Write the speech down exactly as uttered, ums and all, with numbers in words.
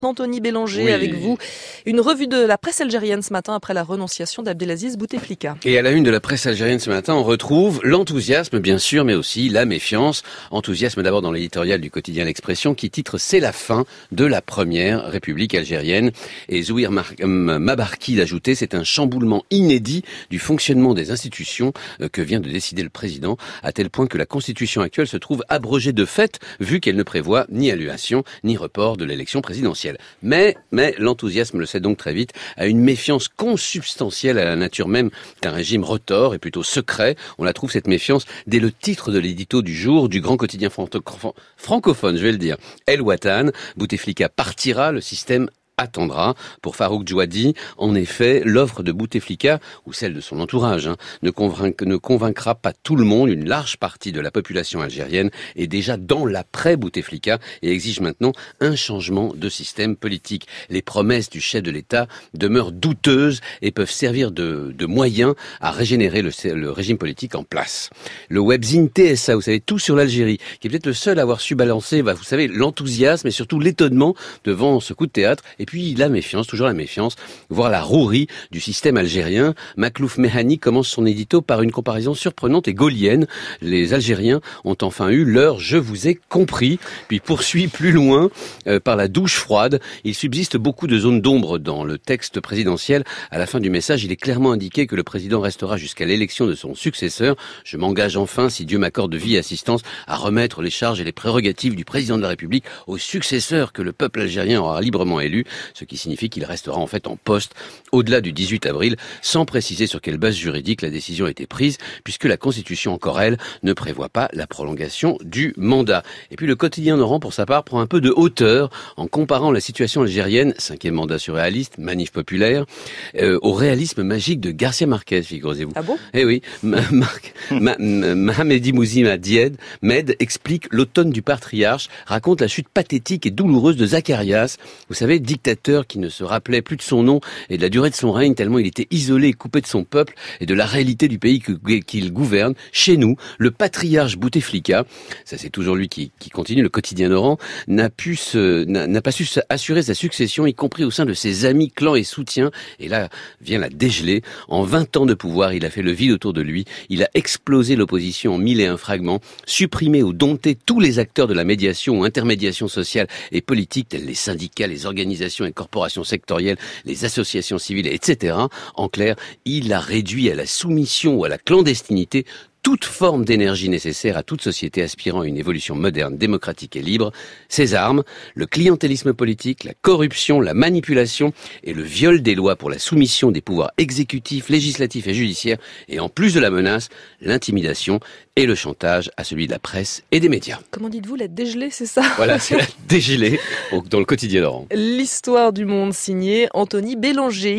Anthony Bélanger Oui. avec vous. Une revue de la presse algérienne ce matin après la renonciation d'Abdelaziz Bouteflika. Et à la une de la presse algérienne ce matin, on retrouve l'enthousiasme bien sûr, mais aussi la méfiance. Enthousiasme d'abord dans l'éditorial du quotidien L'Expression qui titre « C'est la fin de la première République algérienne ». Et Zouhir Mabarki d'ajouter « C'est un chamboulement inédit du fonctionnement des institutions que vient de décider le président, à tel point que la constitution actuelle se trouve abrogée de fait, vu qu'elle ne prévoit ni annulation ni report de l'élection présidentielle. » Mais, mais l'enthousiasme le sait donc très vite, à une méfiance consubstantielle à la nature même d'un régime retors et plutôt secret. On la trouve cette méfiance dès le titre de l'édito du jour du grand quotidien francophone, je vais le dire. El Watan, Bouteflika partira, le système attendra. Pour Farouk Djouadi, en effet, l'offre de Bouteflika, ou celle de son entourage, hein, ne, convainc- ne convaincra pas tout le monde. Une large partie de la population algérienne est déjà dans l'après-Bouteflika et exige maintenant un changement de système politique. Les promesses du chef de l'État demeurent douteuses et peuvent servir de, de moyen à régénérer le, le régime politique en place. Le webzine T S A, vous savez, tout sur l'Algérie, qui est peut-être le seul à avoir su balancer, bah, vous savez, l'enthousiasme et surtout l'étonnement devant ce coup de théâtre. Et puis la méfiance, toujours la méfiance, voire la rouerie du système algérien. Maklouf Mehani commence son édito par une comparaison surprenante et gaulienne. Les Algériens ont enfin eu leur « je vous ai compris », puis poursuit plus loin euh, par la douche froide. Il subsiste beaucoup de zones d'ombre dans le texte présidentiel. À la fin du message, il est clairement indiqué que le président restera jusqu'à l'élection de son successeur. Je m'engage enfin, si Dieu m'accorde vie et assistance, à remettre les charges et les prérogatives du président de la République au successeur que le peuple algérien aura librement élu. Ce qui signifie qu'il restera en fait en poste au-delà du dix-huit avril, sans préciser sur quelle base juridique la décision a été prise, puisque la Constitution, encore elle, ne prévoit pas la prolongation du mandat. Et puis le quotidien Oran, pour sa part, prend un peu de hauteur en comparant la situation algérienne, cinquième mandat surréaliste, manif populaire, euh, au réalisme magique de Garcia Marquez, figurez-vous. Ah bon ? Eh oui, Marc, Ma, Mahamedi Mouzima Died, Med, explique l'automne du patriarche, raconte la chute pathétique et douloureuse de Zacharias, vous savez, dictateur qui ne se rappelait plus de son nom et de la durée de son règne tellement il était isolé et coupé de son peuple et de la réalité du pays qu'il gouverne. Chez nous, le patriarche Bouteflika, ça c'est toujours lui qui, qui continue, le quotidien Oran, n'a pu se, n'a, n'a pas su assurer sa succession, y compris au sein de ses amis, clans et soutiens. Et là vient la dégelée. En vingt ans de pouvoir, il a fait le vide autour de lui. Il a explosé l'opposition en mille et un fragments, supprimé ou dompté tous les acteurs de la médiation ou intermédiation sociale et politique, tels les syndicats, les organisations et corporations sectorielles, les associations civiles, et cetera. En clair, il a réduit à la soumission ou à la clandestinité toute forme d'énergie nécessaire à toute société aspirant à une évolution moderne, démocratique et libre. Ses armes, le clientélisme politique, la corruption, la manipulation et le viol des lois pour la soumission des pouvoirs exécutifs, législatifs et judiciaires, et en plus de la menace, l'intimidation et le chantage à celui de la presse et des médias. Comment dites-vous, la dégelée, c'est ça ? Voilà, c'est la dégelée dans le quotidien Oran. L'histoire du monde signée Anthony Bélanger.